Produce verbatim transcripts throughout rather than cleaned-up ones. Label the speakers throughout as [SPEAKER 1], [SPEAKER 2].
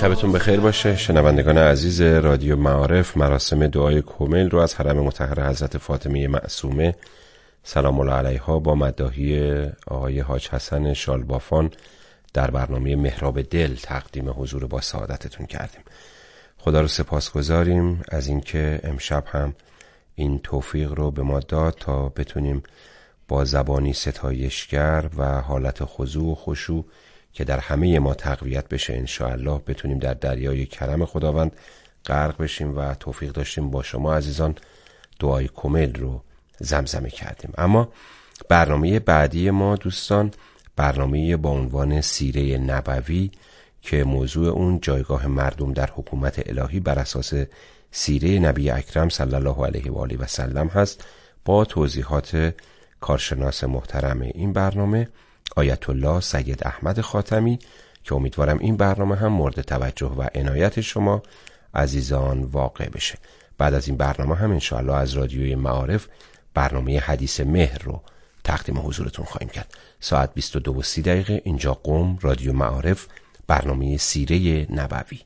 [SPEAKER 1] شبتون بخیر باشه شنوندگان عزیز رادیو معارف. مراسم دعای کمیل رو از حرم مطهر حضرت فاطمه معصومه سلام الله علیها با مداحی آقای حاج حسن شالبافان در برنامه محراب دل تقدیم حضور با سعادتتون کردیم. خدا رو سپاسگزاریم از اینکه امشب هم این توفیق رو به ما داد تا بتونیم با زبانی ستایشگر و حالت خضوع و خشوع که در همه ما تقویت بشه انشاءالله بتونیم در دریای کرم خداوند غرق بشیم و توفیق داشتیم با شما عزیزان دعای کمیل رو زمزمه کردیم. اما برنامه بعدی ما دوستان برنامه با عنوان سیره نبوی که موضوع اون جایگاه مردم در حکومت الهی بر اساس سیره نبی اکرم صلی الله علیه و آله و سلم هست با توضیحات کارشناس محترم این برنامه آیت الله سید احمد خاتمی که امیدوارم این برنامه هم مورد توجه و عنایت شما عزیزان واقع بشه. بعد از این برنامه هم انشاءالله از رادیوی معارف برنامه حدیث مهر رو تقدیم حضورتون خواهیم کرد. ساعت بیست و دو و سی دقیقه اینجا قم رادیو معارف برنامه سیره نبوی.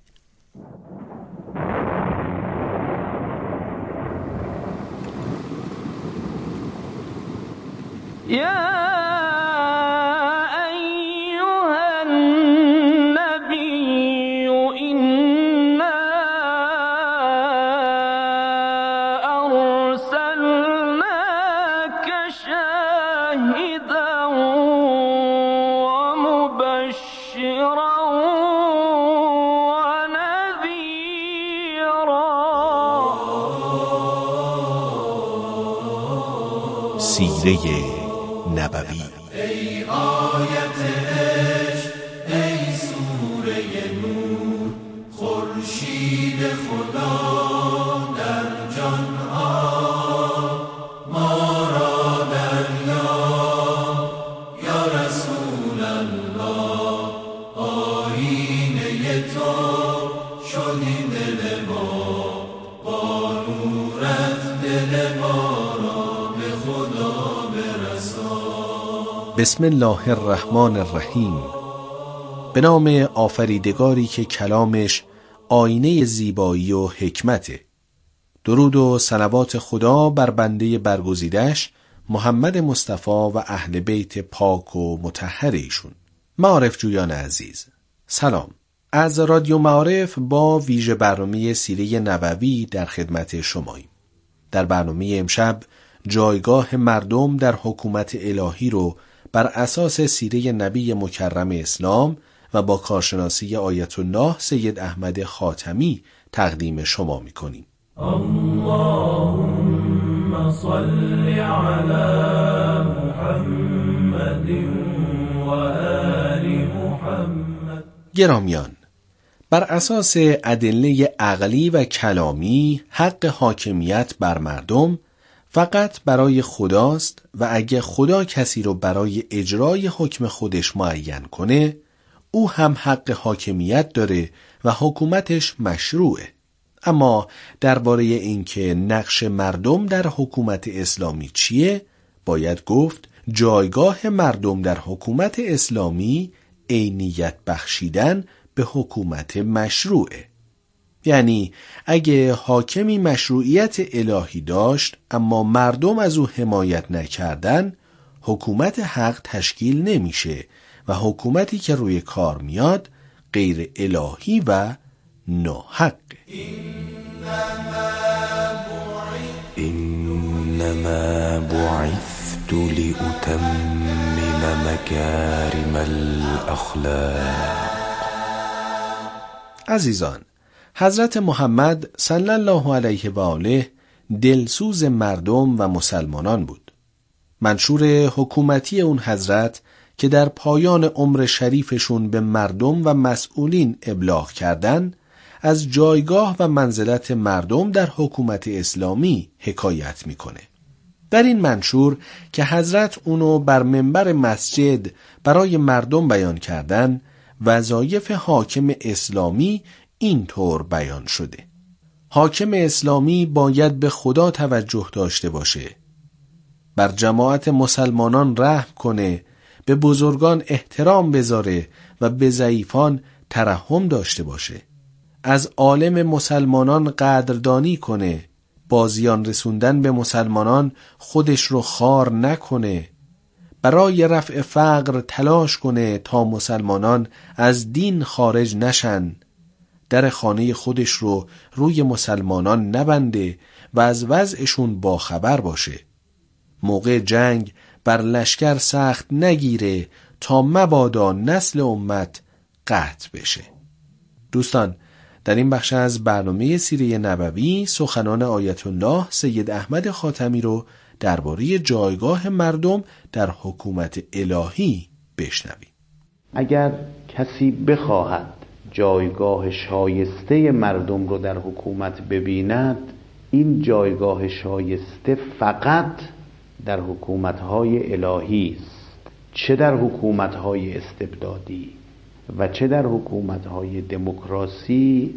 [SPEAKER 2] یا
[SPEAKER 3] سیره نبوی.
[SPEAKER 4] ای آیت عشق ای سوره نور خورشید خدا در جان ها ما را دریا یا رسول الله آیینه تو شدی دل ما با نورت دل ما
[SPEAKER 3] بسم الله الرحمن الرحیم. به نام آفریدگاری که کلامش آینه زیبایی و حکمته. درود و صلوات خدا بر بنده برگزیدش محمد مصطفی و اهل بیت پاک و مطهر ایشون. معارف جویان عزیز سلام. از رادیو معارف با ویژه برنامه سیره نبوی در خدمت شماییم. در برنامه امشب جایگاه مردم در حکومت الهی رو بر اساس سیره نبی مکرم اسلام و با کارشناسی آیت الله سید احمد خاتمی تقدیم شما می‌کنیم.
[SPEAKER 2] اللهم صل علی محمد و آل محمد.
[SPEAKER 3] گرامیان، بر اساس ادله عقلی و کلامی حق حاکمیت بر مردم فقط برای خداست و اگه خدا کسی رو برای اجرای حکم خودش معین کنه او هم حق حاکمیت داره و حکومتش مشروعه. اما درباره اینکه نقش مردم در حکومت اسلامی چیه باید گفت جایگاه مردم در حکومت اسلامی عینیت بخشیدن به حکومت مشروعه. یعنی اگه حاکمی مشروعیت الهی داشت اما مردم از او حمایت نکردن حکومت حق تشکیل نمیشه و حکومتی که روی کار میاد غیر الهی و ناحق.
[SPEAKER 5] انما بعثت لأتمم مکارم الاخلاق.
[SPEAKER 3] عزیزان، حضرت محمد صلی الله علیه و آله دلسوز مردم و مسلمانان بود. منشور حکومتی اون حضرت که در پایان عمر شریفشون به مردم و مسئولین ابلاغ کردن از جایگاه و منزلت مردم در حکومت اسلامی حکایت میکنه. در این منشور که حضرت اونو بر منبر مسجد برای مردم بیان کردن وظایف حاکم اسلامی این طور بیان شده: حاکم اسلامی باید به خدا توجه داشته باشه، بر جماعت مسلمانان رحم کنه، به بزرگان احترام بذاره و به ضعیفان ترحم داشته باشه. از عالم مسلمانان قدردانی کنه، بازیان رسوندن به مسلمانان خودش رو خار نکنه، برای رفع فقر تلاش کنه تا مسلمانان از دین خارج نشن، در خانه خودش رو روی مسلمانان نبنده و از وضعشون باخبر باشه. موقع جنگ بر لشکر سخت نگیره تا مبادا نسل امت قطع بشه. دوستان، در این بخش از برنامه سیره نبوی سخنان آیت الله سید احمد خاتمی رو درباره جایگاه مردم در حکومت الهی بشنویم.
[SPEAKER 6] اگر کسی بخواهد جایگاه شایسته مردم رو در حکومت ببیند، این جایگاه شایسته فقط در حکومت‌های الهی است، چه در حکومت‌های استبدادی و چه در حکومت‌های دموکراسی.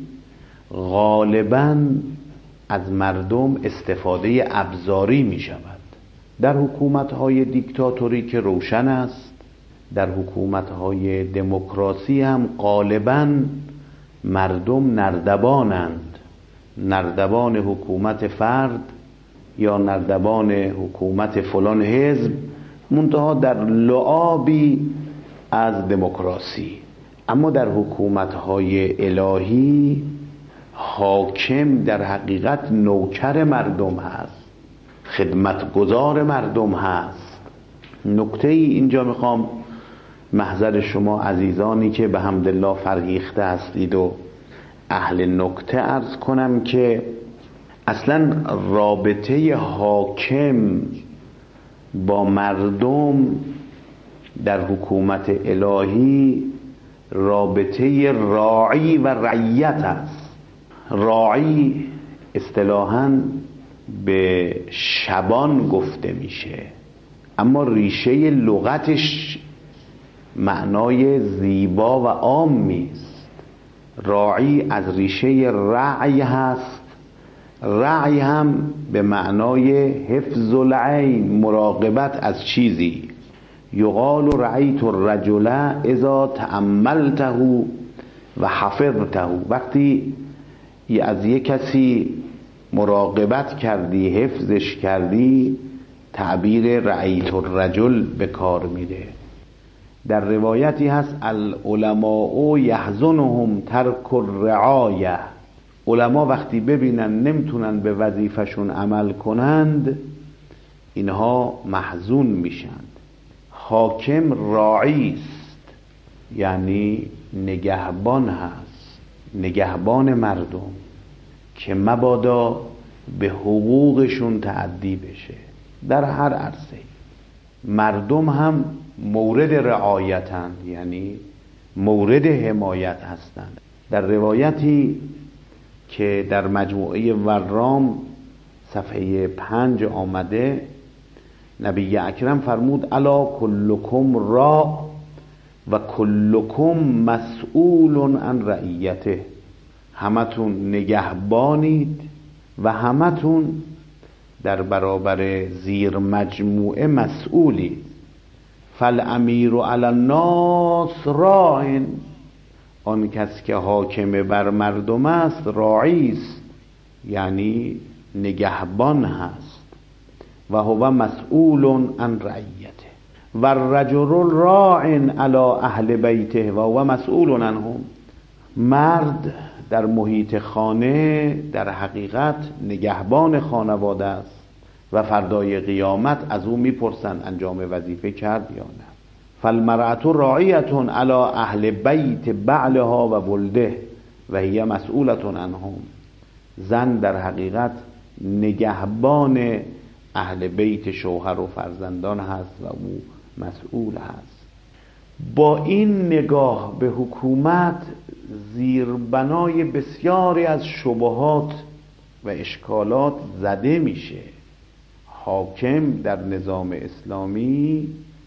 [SPEAKER 6] غالباً از مردم استفاده ابزاری می شود. در حکومت‌های دیکتاتوری که روشن است، در حکومت‌های دموکراسی هم غالباً مردم نردبانند، نردبان حکومت فرد یا نردبان حکومت فلان حزب، منتها در لعابی از دموکراسی. اما در حکومت‌های الهی حاکم در حقیقت نوکر مردم هست، خدمتگزار مردم هست. نکته ای اینجا میخوام محضر شما عزیزانی که به حمدالله فرهیخته هستید و اهل نکته عرض کنم که اصلا رابطه حاکم با مردم در حکومت الهی رابطه راعی و رعیت است. راعی اصطلاحاً به شبان گفته میشه، اما ریشه لغتش معنای زیبا و عامی است. راعی از ریشه رعی هست. رعی هم به معنای حفظ العین، مراقبت از چیزی. یقال رعیت الرجل اذا تأملته و حفظته. وقتی از یک کسی مراقبت کردی، حفظش کردی، تعبیر رعیت الرجل به کار میره. در روایتی هست العلماء یحزنهم ترک الرعایه. علما وقتی ببینن نمیتونن به وظیفشون عمل کنند، اینها محزون میشند. حاکم راعی است، یعنی نگهبان هست، نگهبان مردم که مبادا به حقوقشون تعدی بشه. در هر عرصه مردم هم مورد رعایتند، یعنی مورد حمایت هستند. در روایتی که در مجموعه ورام صفحه پنج آمده، نبی اکرم فرمود الا کلکم را و کلکم مسئول عن رعیته. همتون نگهبانید و همتون در برابر زیر مجموعه مسئولید. فالامیر علی الناس راع، آن کس که حاکم بر مردم است راعی است، یعنی نگهبان هست. و هو مسئول عن رعیته و الرجل راع علی اهل بیته و هو مسئول عنهم. مرد در محیط خانه در حقیقت نگهبان خانواده است و فردای قیامت از او میپرسند انجام وظیفه کرد یا نه. فالمرأة راعیة علی اهل بیت بعلها و ولده و هی مسئولة عنهم. زن در حقیقت نگهبان اهل بیت شوهر و فرزندان هست و او مسئول هست. با این نگاه به حکومت زیربنای بسیاری از شبهات و اشکالات زده میشه. حاکم در نظام اسلامی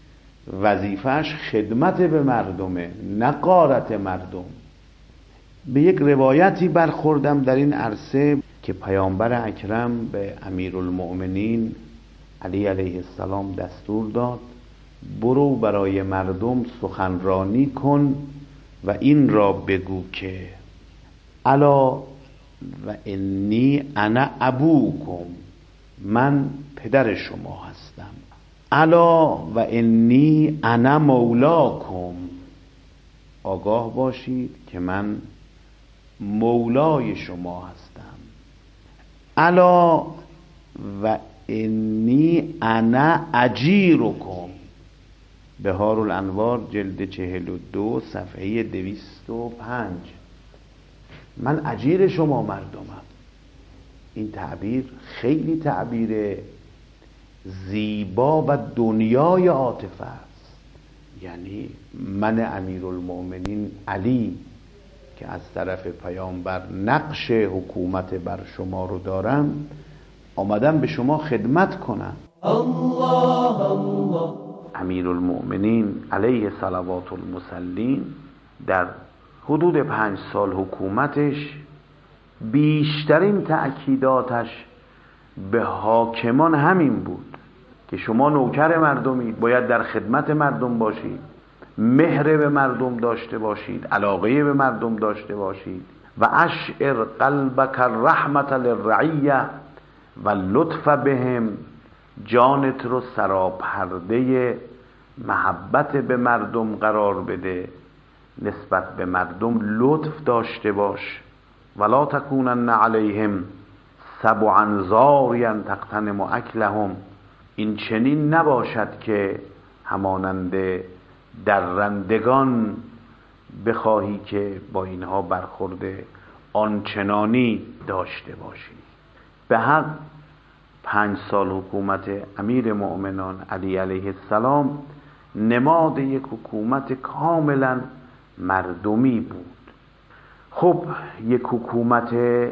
[SPEAKER 6] وظیفش خدمت به مردمه، نه غارت مردم. به یک روایتی برخوردم در این عرصه که پیامبر اکرم به امیرالمؤمنین علی علیه السلام دستور داد برو برای مردم سخنرانی کن و این را بگو که الا و انی انا ابوکم، من پدر شما هستم. الا و انی انا مولاکم، آگاه باشید که من مولای شما هستم. الا و انی انا اجیرکم، بهار الانوار جلد چهل و دو صفحه دویست و پنج. من اجیر شما مردمم. این تعبیر خیلی تعبیر زیبا و دنیای عاطفه است. یعنی من امیرالمؤمنین علی که از طرف پیامبر نقش حکومت بر شما رو دارم، آمدم به شما خدمت کنم. الله الله. امیرالمؤمنین علیه صلوات المسلین در حدود پنج سال حکومتش بیشترین تأکیداتش به حاکمان همین بود که شما نوکر مردمید، باید در خدمت مردم باشید، مهر به مردم داشته باشید، علاقه به مردم داشته باشید. و اشعر قلبک الرحمت للرعیه و لطف بهم، جانت رو سراپرده محبت به مردم قرار بده، نسبت به مردم لطف داشته باش. ولا تکونن علیهم سبعا زاریا تغتنم اکلهم، این چنین نباشد که همانند درندگان بخواهی که با اینها برخورد آنچنانی داشته باشی. به حق پنج سال حکومت امیر مؤمنان علی علیه السلام نماد یک حکومت کاملا مردمی بود. خب یک حکومت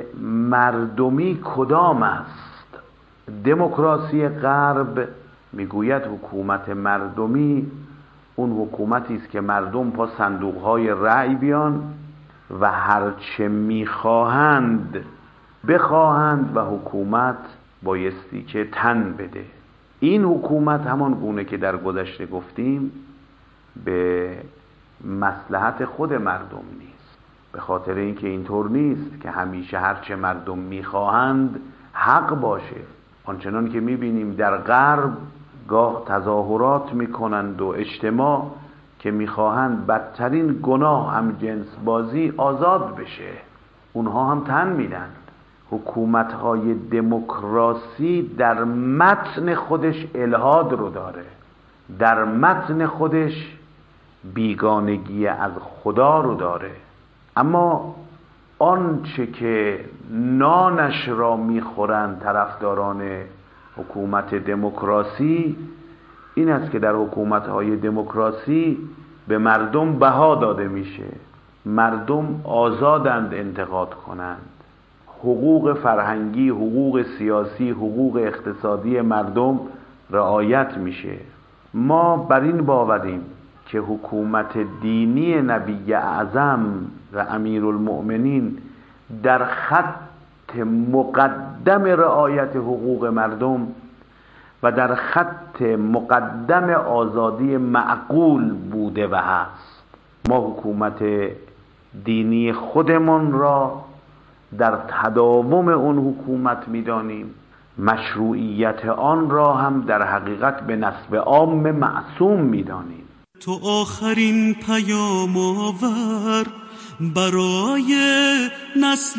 [SPEAKER 6] مردمی کدام است؟ دموکراسی غرب میگوید حکومت مردمی اون حکومتی است که مردم پا صندوقهای رأی بیان و هرچه میخواهند بخواهند و حکومت بایستی که تن بده. این حکومت همان گونه که در گذشته گفتیم به مصلحت خود مردم نیست، به خاطر اینکه اینطور نیست که همیشه هرچه مردم میخواهند حق باشه. آنچنان که میبینیم در غرب گاه تظاهرات میکنند و اجتماع که میخواهند بدترین گناه هم جنس بازی آزاد بشه، اونها هم تن میدند. حکومت‌های دموکراسی در متن خودش الحاد رو داره، در متن خودش بیگانگی از خدا رو داره. اما آنچه که نانش را میخورند طرفداران حکومت دموکراسی این است که در حکومت‌های دموکراسی به مردم بها داده میشه، مردم آزادند انتقاد کنند، حقوق فرهنگی، حقوق سیاسی، حقوق اقتصادی مردم رعایت میشه. ما بر این باوریم که حکومت دینی نبی اعظم و امیرالمؤمنین در خط مقدم رعایت حقوق مردم و در خط مقدم آزادی معقول بوده و هست. ما حکومت دینی خودمون را در تداوم اون حکومت میدانیم، مشروعیت آن را هم در حقیقت به نسب عام معصوم میدانیم.
[SPEAKER 7] تو آخرین پیام آور برای نسل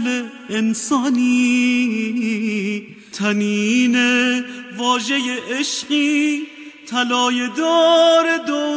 [SPEAKER 7] انسانی، تنین واژه عشقی طلای دار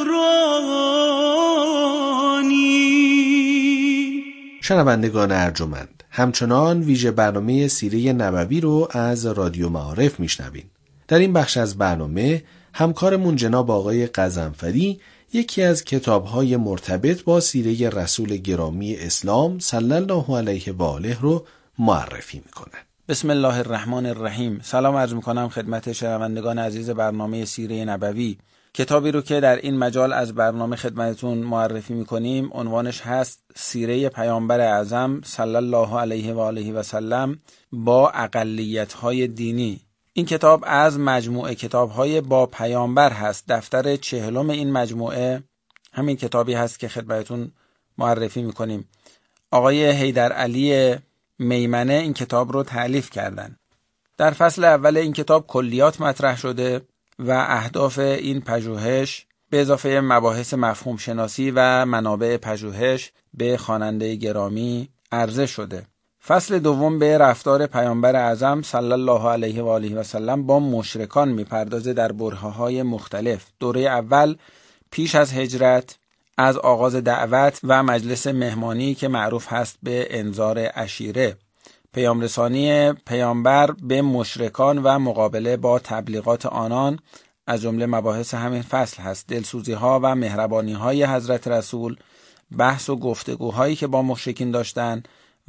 [SPEAKER 7] دورانی.
[SPEAKER 3] شنوندگان ارجمند، همچنان ویژه برنامه سیره نبوی رو از رادیو معارف میشنوین. در این بخش از برنامه همکارمون جناب آقای قزنفری یکی از کتاب‌های مرتبط با سیره رسول گرامی اسلام صلی الله علیه و آله رو معرفی میکنن.
[SPEAKER 8] بسم الله الرحمن الرحیم. سلام عرض میکنم خدمت شنوندگان عزیز برنامه سیره نبوی. کتابی رو که در این مجال از برنامه خدمتتون معرفی میکنیم عنوانش هست سیره پیامبر اعظم صلی الله علیه و آله و سلم با اقلیت‌های دینی. این کتاب از مجموعه کتاب‌های با پیامبر هست. دفتر چهلم این مجموعه همین کتابی هست که خدمتتون معرفی میکنیم. آقای حیدرعلی میمنه این کتاب رو تألیف کردن. در فصل اول این کتاب کلیات مطرح شده و اهداف این پژوهش به اضافه مباحث مفهوم شناسی و منابع پژوهش به خواننده گرامی عرضه شده. فصل دوم به رفتار پیامبر اعظم صلی الله علیه و آله و سلم با مشرکان میپردازه در برهه‌های مختلف. دوره اول پیش از هجرت، از آغاز دعوت و مجلس مهمانی که معروف هست به انذار عشیره، پیام رسانی پیامبر به مشرکان و مقابله با تبلیغات آنان از جمله مباحث همین فصل هست. دلسوزی ها و مهربانی های حضرت رسول، بحث و گفتگوهایی که با مشرکین داشتن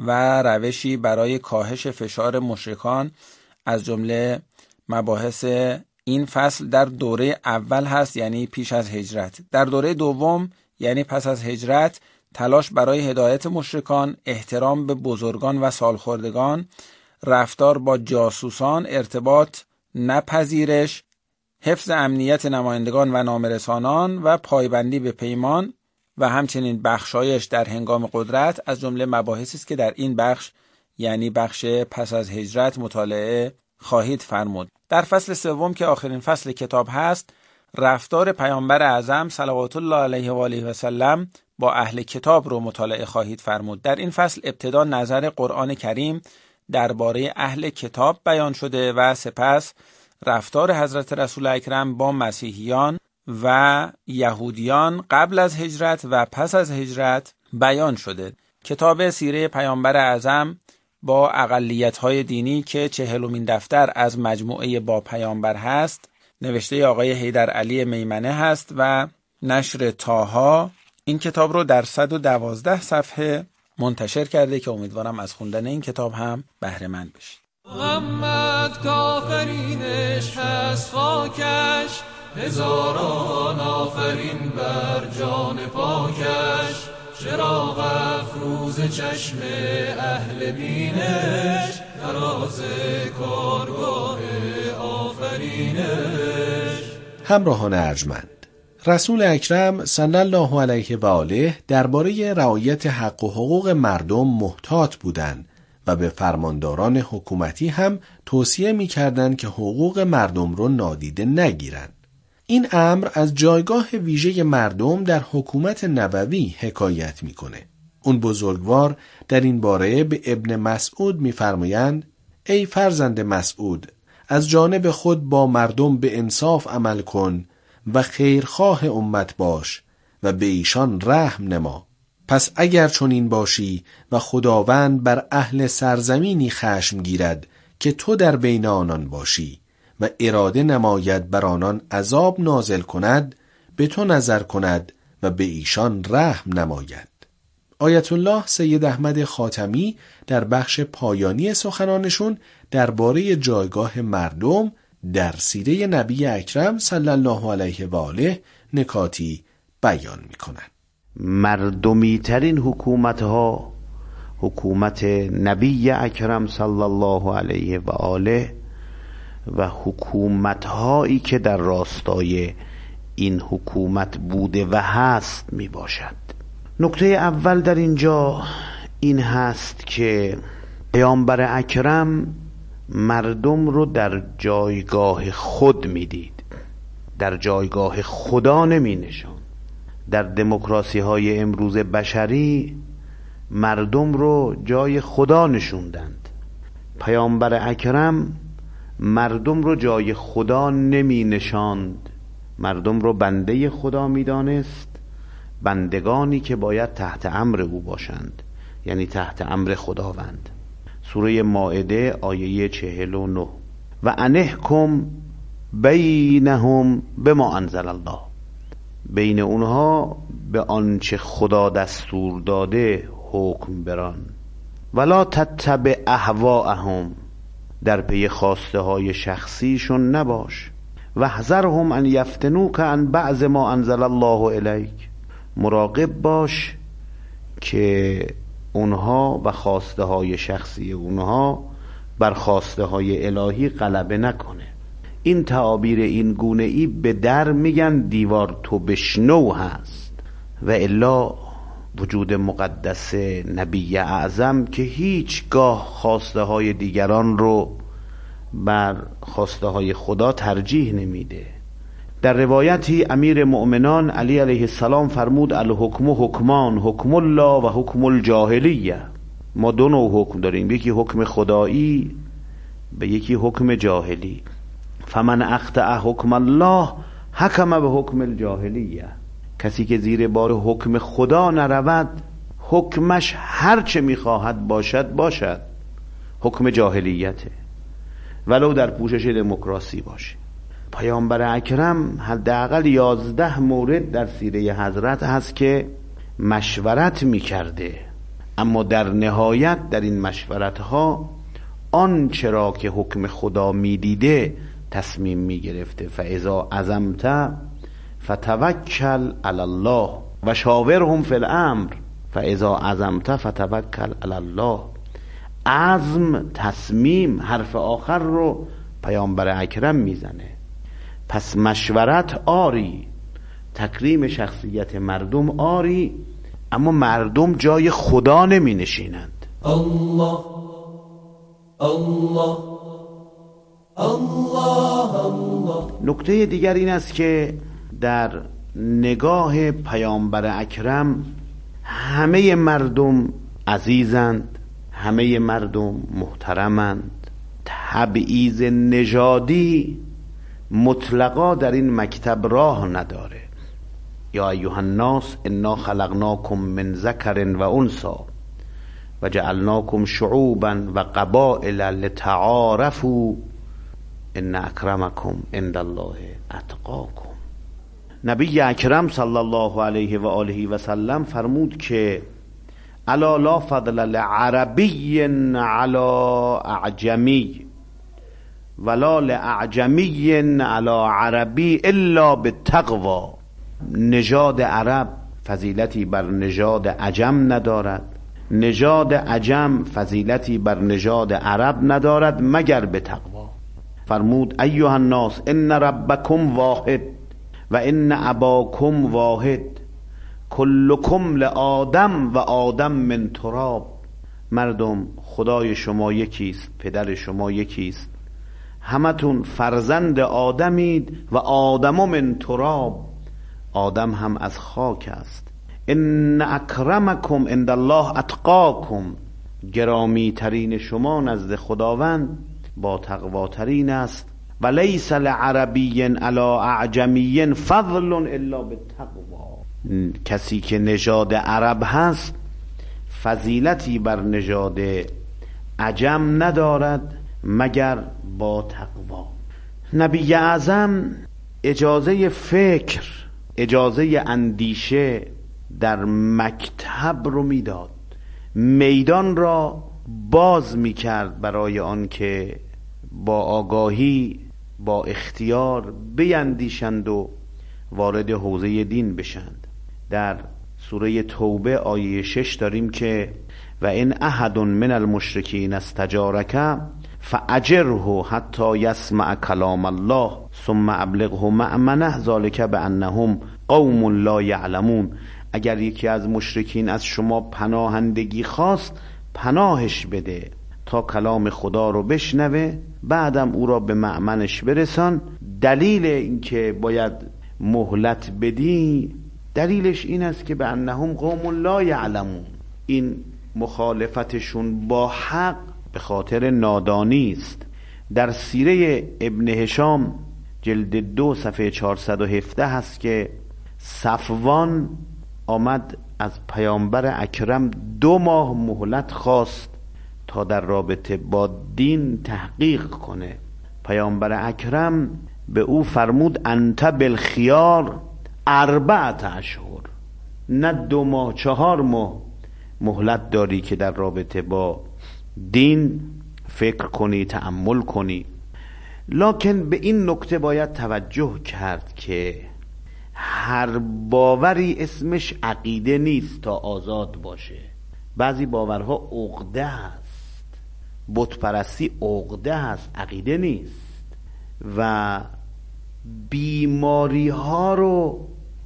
[SPEAKER 8] و روشی برای کاهش فشار مشرکان از جمله مباحث این فصل در دوره اول هست، یعنی پیش از هجرت. در دوره دوم یعنی پس از هجرت، تلاش برای هدایت مشرکان، احترام به بزرگان و سالخوردگان، رفتار با جاسوسان، ارتباط نپذیرش، حفظ امنیت نمایندگان و نامرسانان و پایبندی به پیمان و همچنین بخشایش در هنگام قدرت از جمله مباحثی است که در این بخش یعنی بخش پس از هجرت مطالعه خواهید فرمود. در فصل سوم که آخرین فصل کتاب هست، رفتار پیامبر اعظم صلوات الله علیه و آله و سلم با اهل کتاب رو مطالعه خواهید فرمود. در این فصل ابتدا نظر قرآن کریم درباره اهل کتاب بیان شده و سپس رفتار حضرت رسول اکرم با مسیحیان و یهودیان قبل از هجرت و پس از هجرت بیان شده. کتاب سیره پیامبر اعظم با اقلیت‌های دینی که چهلمین دفتر از مجموعه با پیامبر هست، نوشته آقای حیدرعلی میمنه هست و نشر طاها این کتاب رو در صد و دوازده صفحه منتشر کرده که امیدوارم از خوندن این کتاب هم بهره مند بشید.
[SPEAKER 2] محمد کافرینش هست خاکش، هزاران آفرین بر جان پاکش، چراغ افروز چشم اهل بینش، تراز کارگاه آفرینش.
[SPEAKER 3] همراهان ارجمند، رسول اکرم صلی الله علیه و آله درباره رعایت حق و حقوق مردم محتاط بودند و به فرمانداران حکومتی هم توصیه می‌کردند که حقوق مردم رو نادیده نگیرند. این امر از جایگاه ویژه مردم در حکومت نبوی حکایت می‌کنه. اون بزرگوار در این باره به ابن مسعود می‌فرمایند: ای فرزند مسعود، از جانب خود با مردم به انصاف عمل کن و خیرخواه امت باش و به ایشان رحم نما. پس اگر چنین باشی و خداوند بر اهل سرزمینی خشم گیرد که تو در بین آنان باشی و اراده نماید بر آنان عذاب نازل کند، به تو نظر کند و به ایشان رحم نماید. آیت الله سید احمد خاتمی در بخش پایانی سخنانشون درباره جایگاه مردم در سیره نبی اکرم صلی الله علیه و آله نکاتی بیان می‌کنند.
[SPEAKER 6] مردمی ترین حکومت ها حکومت نبی اکرم صلی الله علیه و آله و حکومت هایی که در راستای این حکومت بوده و هست می باشد. نکته اول در اینجا این هست که پیامبر اکرم مردم رو در جایگاه خود می دید، در جایگاه خدا نمی نشان. در دموکراسی های امروز بشری مردم رو جای خدا نشوندند. پیامبر اکرم مردم رو جای خدا نمی نشاند، مردم رو بنده خدا می دانست، بندگانی که باید تحت امر او باشند، یعنی تحت امر خداوند. سوره مائده آیه چهل و نه: و انحکم بینهم بما انزل الله، بین اونها به آنچه خدا دستور داده حکم بران. ولا تتبع اهواءهم، در پی خواسته های شخصیشون نباش. واحذرهم ان یفتنوک عن بعض ما انزل الله الیک، مراقب باش که اونها و خواسته های شخصی اونها بر خواسته های الهی غلبه نکنه. این تعابیر این گونه ای به در میگن دیوار تو بشنو هست، و الا وجود مقدس نبی اعظم که هیچگاه خواسته های دیگران رو بر خواسته های خدا ترجیح نمیده. در روایتی امیر مؤمنان علی علیه السلام فرمود الحکم حکمان، حکم الله و حکم الجاهلیه. ما دو نوع حکم داریم، یکی حکم خدایی به یکی حکم جاهلی. فمن اخطأ حکم الله حکم به حکم الجاهلیه. کسی که زیر بار حکم خدا نرود حکمش هر چه میخواهد باشد باشد، حکم جاهلیته، ولو در پوشش دموکراسی باشه. پیامبر اکرم حداقل یازده مورد در سیره حضرت هست که مشورت میکرده، اما در نهایت در این مشورت ها آن چرا که حکم خدا میدیده تصمیم میگرفته. فاذا عزمت فتوکل علی الله و شاورهم فی الامر. فاذا عزمت فتوکل علی الله. عزم، تصمیم، حرف آخر رو پیامبر اکرم میزنه. پس مشورت آری، تکریم شخصیت مردم آری، اما مردم جای خدا نمی نشینند.
[SPEAKER 4] الله الله الله الله.
[SPEAKER 6] نکته دیگر این است که در نگاه پیامبر اکرم همه مردم عزیزند، همه مردم محترمند. تبعیض نژادی مطلقا در این مکتب راه نداره. یا ایها الناس انا خلقناکم من ذکر و انثی و جعلناکم شعوبا و قبائل لتعارفوا ان اکرمکم عند الله اتقاکم. نبی اکرم صلی الله علیه و آله و سلم فرمود که الا لا فضل لعربی علی اعجمی ولا لأعجمی علی عربی الا بالتقوی. نژاد عرب فضیلتی بر نژاد عجم ندارد، نژاد عجم فضیلتی بر نژاد عرب ندارد مگر به تقوا. فرمود ایها الناس ان ربکم واحد و ان اباکم واحد کلکم لآدم و آدم من تراب. مردم، خدای شما یکیست، پدر شما یکیست، همتون فرزند آدمید و آدم من تراب، آدم هم از خاک است. ان اکرمکم عند الله اتقاکم. گرامی ترین شما نزد خداوند با تقواترین است. و لیس لعربی علی اعجمی فضل الا بالتقوی. کسی که نژاد عرب هست فضیلتی بر نژاد عجم ندارد مگر با تقوا. نبی اعظم اجازه فکر، اجازه اندیشه در مکتب رو میداد، میدان را باز میکرد برای آن که با آگاهی، با اختیار بیندیشند و وارد حوزه دین بشند. در سوره توبه آیه شش داریم که و این احد من المشرکین استجارک فاجره حتی یسمع کلام الله ثم ابلغه مأمنه ذلک بانهم قوم لا یعلمون. اگر یکی از مشرکین از شما پناهندگی خواست پناهش بده تا کلام خدا رو بشنوه، بعدم او را به مأمنش برسان. دلیل اینکه باید مهلت بدی دلیلش این است که به انهم قوم لا یعلمون، این مخالفتشون با حق به خاطر نادانی است. در سیره ابن هشام جلد دو صفحه چهارصد و هفده هست که صفوان آمد از پیامبر اکرم دو ماه مهلت خواست تا در رابطه با دین تحقیق کنه. پیامبر اکرم به او فرمود انت بالخیار اربعت اشهر، نه دو ماه، چهار ماه مهلت داری که در رابطه با دین فکر کنی، تأمل کنی. لکن به این نکته باید توجه کرد که هر باوری اسمش عقیده نیست تا آزاد باشه. بعضی باورها عقده هست، بت پرستی عقده هست، عقیده نیست. و بیماری ها رو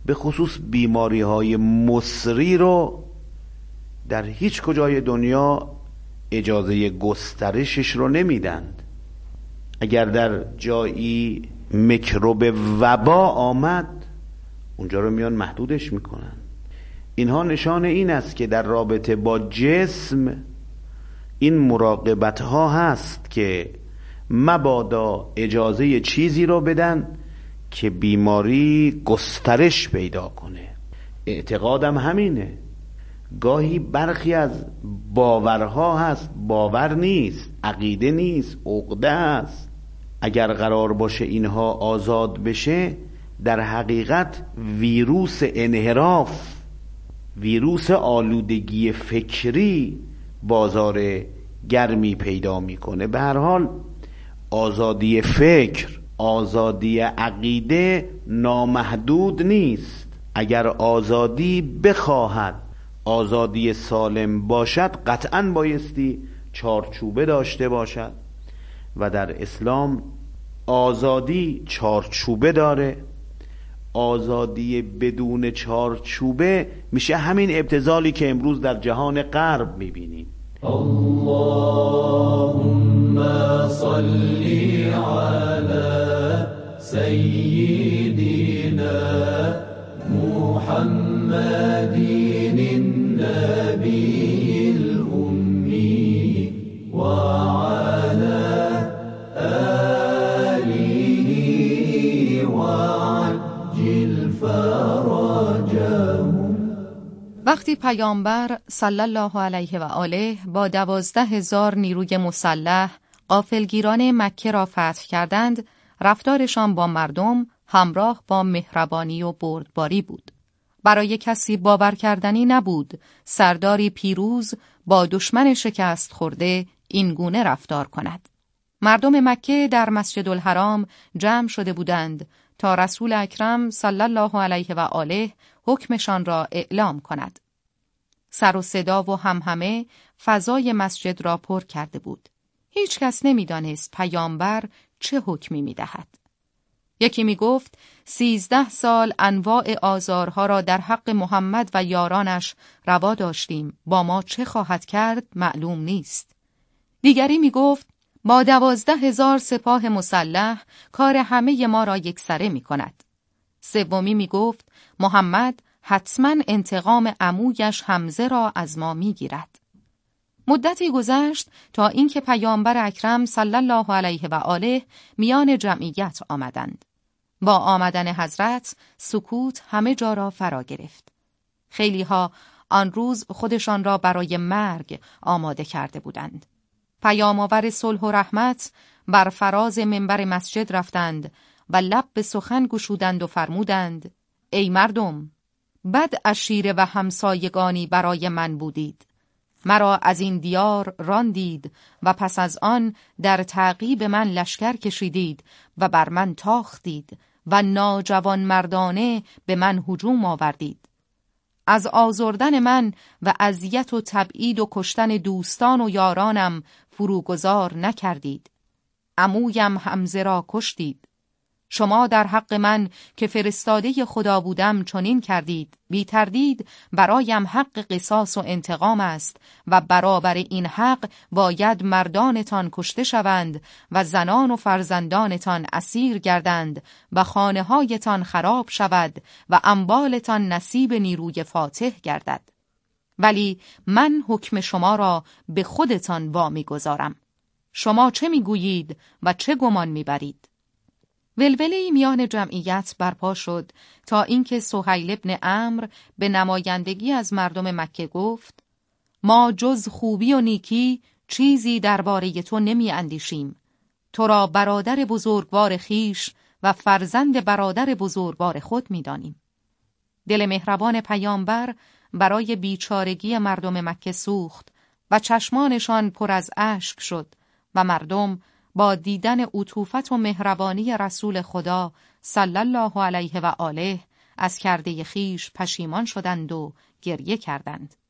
[SPEAKER 6] به خصوص بیماری های مصری رو در هیچ کجای دنیا اجازه گسترشش رو نمیدند. اگر در جایی میکروب وبا آمد اونجا رو میان محدودش میکنن. اینها نشان این است که در رابطه با جسم این مراقبت ها هست که مبادا اجازه چیزی رو بدن که بیماری گسترش پیدا کنه. اعتقادم همینه. گاهی برخی از باورها هست باور نیست، عقیده نیست، عقده است. اگر قرار باشه اینها آزاد بشه، در حقیقت ویروس انحراف، ویروس آلودگی فکری بازار گرمی پیدا میکنه. به هر حال آزادی فکر، آزادی عقیده نامحدود نیست. اگر آزادی بخواهد آزادی سالم باشد، قطعاً بایستی چارچوبه داشته باشد و در اسلام آزادی چارچوبه داره. آزادی بدون چارچوبه میشه همین ابتذالی که امروز در جهان غرب میبینیم.
[SPEAKER 2] اللهم صلی علی سیدنا محمد النبی الأمی و علی آله و عجل فرجهم.
[SPEAKER 9] وقتی پیامبر صلی الله علیه و آله با دوازده هزار نیروی مسلح غافلگیران مکه را فتح کردند، رفتارشان با مردم همراه با مهربانی و بردباری بود. برای کسی باور کردنی نبود سرداری پیروز با دشمن شکست خورده این گونه رفتار کند. مردم مکه در مسجد الحرام جمع شده بودند تا رسول اکرم صلی الله علیه و آله حکمشان را اعلام کند. سر و صدا و همهمه فضای مسجد را پر کرده بود. هیچ کس نمی دانست پیامبر چه حکمی می دهد. یکی می گفت سیزده سال انواع آزارها را در حق محمد و یارانش روا داشتیم، با ما چه خواهد کرد معلوم نیست. دیگری می گفت با دوازده هزار سپاه مسلح کار همه ما را یکسره می کند. سومی می گفت محمد حتما انتقام عمویش حمزه را از ما می گیرد. مدتی گذشت تا اینکه پیامبر اکرم صلی الله علیه و آله میان جمعیت آمدند. با آمدن حضرت سکوت همه جا را فرا گرفت. خیلی ها آن روز خودشان را برای مرگ آماده کرده بودند. پیام آور صلح و رحمت بر فراز منبر مسجد رفتند و لب به سخن گشودند و فرمودند: ای مردم، بد عشیره و همسایگانی برای من بودید. مرا از این دیار راندید و پس از آن در تعقیب من لشکر کشیدید و بر من تاختید و ناجوان مردانه به من هجوم آوردید. از آزردن من و اذیت و تبعید و کشتن دوستان و یارانم فروگذار نکردید. عمویم حمزه را کشتید. شما در حق من که فرستاده خدا بودم چنین کردید. بی تردید برایم حق قصاص و انتقام است و برابر این حق باید مردانتان کشته شوند و زنان و فرزندانتان اسیر گردند و خانه‌هایتان خراب شود و اموالتان نصیب نیروی فاتح گردد. ولی من حکم شما را به خودتان وامی گذارم. شما چه میگویید و چه گمان میبرید؟ ولوله‌ای میان جمعیت برپا شد تا اینکه سهیل بن عمرو به نمایندگی از مردم مکه گفت: ما جز خوبی و نیکی چیزی درباره تو نمی اندیشیم. تو را برادر بزرگوار خیش و فرزند برادر بزرگوار خود می دانیم. دل مهربان پیامبر برای بیچارگی مردم مکه سوخت و چشمانشان پر از اشک شد و مردم با دیدن عطوفت و مهربانی رسول خدا صلی الله علیه و آله از کرده خیش پشیمان شدند و گریه کردند.